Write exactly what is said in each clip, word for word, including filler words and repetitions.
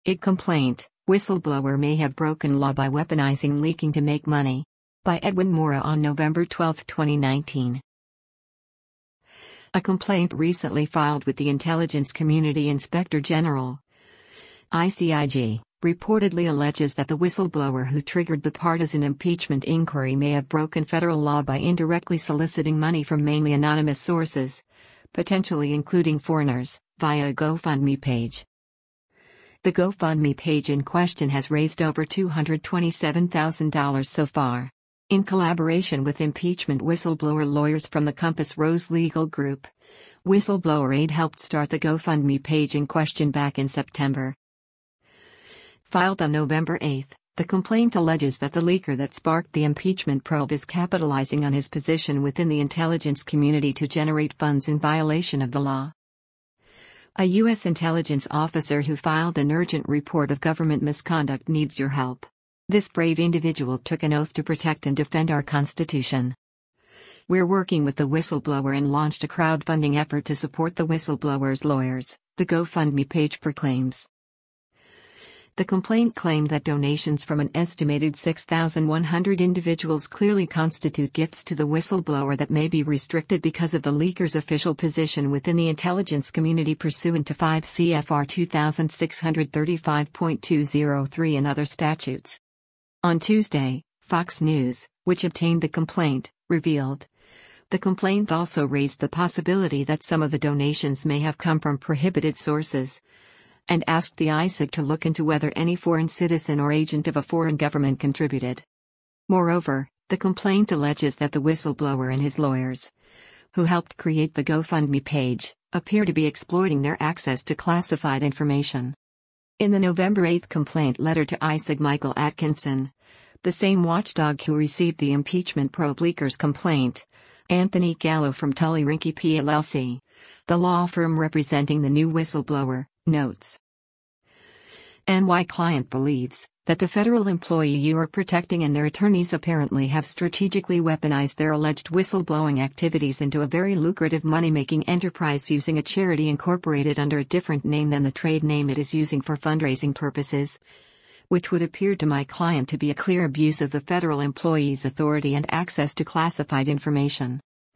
I C complaint, whistleblower may have broken law by weaponizing leaking to make money. By Edwin Mora on November twelfth, twenty nineteen. A complaint recently filed with the Intelligence Community Inspector General, I C I G, reportedly alleges that the whistleblower who triggered the partisan impeachment inquiry may have broken federal law by indirectly soliciting money from mainly anonymous sources, potentially including foreigners, via a GoFundMe page. The GoFundMe page in question has raised over two hundred twenty-seven thousand dollars so far. In collaboration with impeachment whistleblower lawyers from the Compass Rose Legal Group, Whistleblower Aid helped start the GoFundMe page in question back in September. Filed on November eighth, the complaint alleges that the leaker that sparked the impeachment probe is capitalizing on his position within the intelligence community to generate funds in violation of the law. A U S intelligence officer who filed an urgent report of government misconduct needs your help. This brave individual took an oath to protect and defend our Constitution. We're working with the whistleblower and launched a crowdfunding effort to support the whistleblower's lawyers, the GoFundMe page proclaims. The complaint claimed that donations from an estimated six thousand one hundred individuals clearly constitute gifts to the whistleblower that may be restricted because of the leaker's official position within the intelligence community pursuant to five C F R two thousand six hundred thirty-five point two oh three and other statutes. On Tuesday, Fox News, which obtained the complaint, revealed. The complaint also raised the possibility that some of the donations may have come from prohibited sources, and asked the I C I G to look into whether any foreign citizen or agent of a foreign government contributed. Moreover, the complaint alleges that the whistleblower and his lawyers, who helped create the GoFundMe page, appear to be exploiting their access to classified information. In the November eighth complaint letter to I C I G, Michael Atkinson, the same watchdog who received the impeachment probe leaker's complaint, Anthony Gallo from Tully Rinckey P L L C, the law firm representing the new whistleblower, notes. And my client believes that the federal employee you are protecting and their attorneys apparently have strategically weaponized their alleged whistleblowing activities into a very lucrative money-making enterprise using a charity incorporated under a different name than the trade name it is using for fundraising purposes, which would appear to my client to be a clear abuse of the federal employee's authority and access to classified information.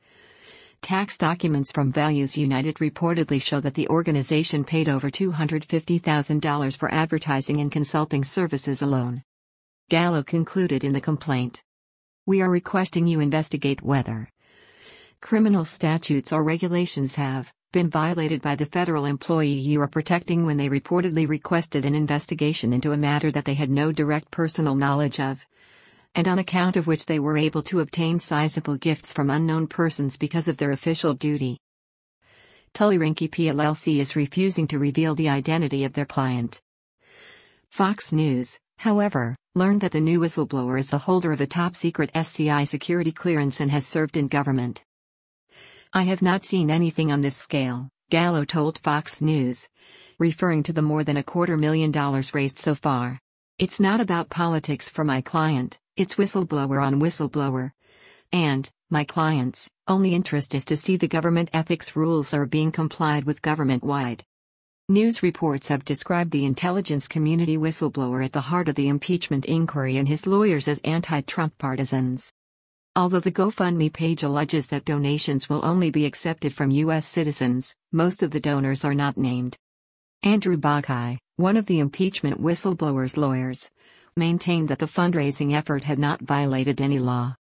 Tax documents from Values United reportedly show that the organization paid over two hundred fifty thousand dollars for advertising and consulting services alone. Gallo concluded in the complaint. We are requesting you investigate whether criminal statutes or regulations have been violated by the federal employee you are protecting when they reportedly requested an investigation into a matter that they had no direct personal knowledge of, and on account of which they were able to obtain sizable gifts from unknown persons because of their official duty. Tully Rinckey P L L C is refusing to reveal the identity of their client. Fox News, however, learned that the new whistleblower is the holder of a top-secret S C I security clearance and has served in government. I have not seen anything on this scale, Gallo told Fox News, referring to the more than a quarter million dollars raised so far. It's not about politics for my client. It's whistleblower on whistleblower. And, my client's only interest is to see the government ethics rules are being complied with government-wide. News reports have described the intelligence community whistleblower at the heart of the impeachment inquiry and his lawyers as anti-Trump partisans. Although the GoFundMe page alleges that donations will only be accepted from U S citizens, most of the donors are not named. Andrew Bakai, one of the impeachment whistleblower's lawyers, maintained that the fundraising effort had not violated any law.